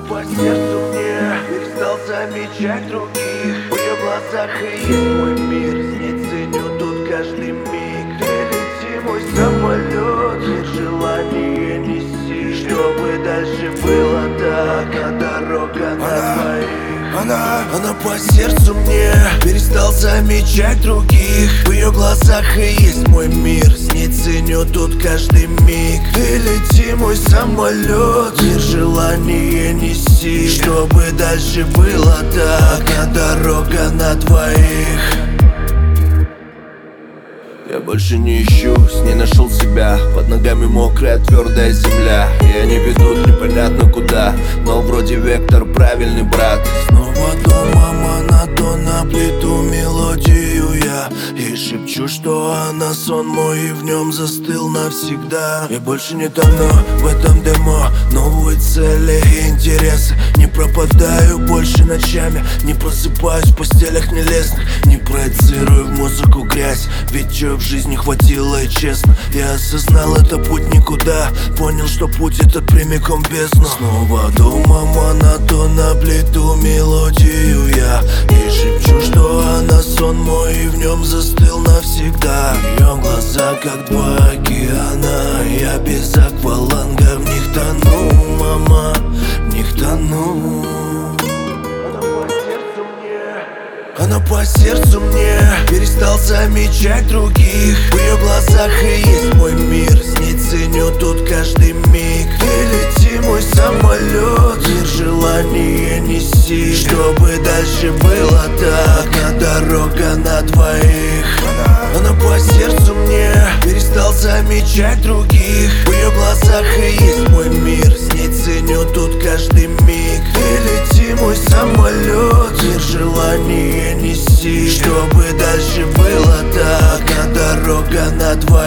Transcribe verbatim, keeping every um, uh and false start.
по сердцу мне, перестал замечать других. В ее глазах и есть мой мир, с ней ценю тут каждый миг. Ты лети, мой самолет, нет желания неси, чтобы дальше было так, а дорога на твоих. Она, она по сердцу мне, перестал замечать других. В ее глазах и есть мой мир, с ней ценю тут каждый миг. Ты лети, мой самолет, нет желания неси, чтобы дальше было так, а дорога на двоих. Я больше не ищу, с ней нашел себя. Под ногами мокрая твердая земля, и они ведут непонятно куда, но вроде вектор правильный, брат. Снова дома монотон, на плиту мелодию я ей шепчу, что она сон мой и в нем застыл навсегда. Я больше не тону в этом демо, новые цели и интересы. Не пропадаю больше ночами, не просыпаюсь в постелях нелестных, не проецирую в музыку грязь, ведь чё в жизни хватило и честно. Я осознал, это путь никуда, понял, что путь этот прямиком в бездну. Снова дома монотон, на плиту мелодию я ей шепчу, что она сон мой и в нем застыл навсегда. Ее глаза как два океана, я без акваланга в них тону, мама, в них тону. Она по сердцу мне, перестал замечать других. В ее глазах и есть мой мир, с ней ценю тут каждый миг. Ты лети, мой самолет, нет желания неси, чтобы дальше было так, а дорога на двоих. Она по сердцу мне, перестал замечать других. В ее глазах и есть мой мир, с ней ценю тут каждый миг. Ты лети, мой самолет, нет желания неси, чтобы дальше было так, а дорога на двоих.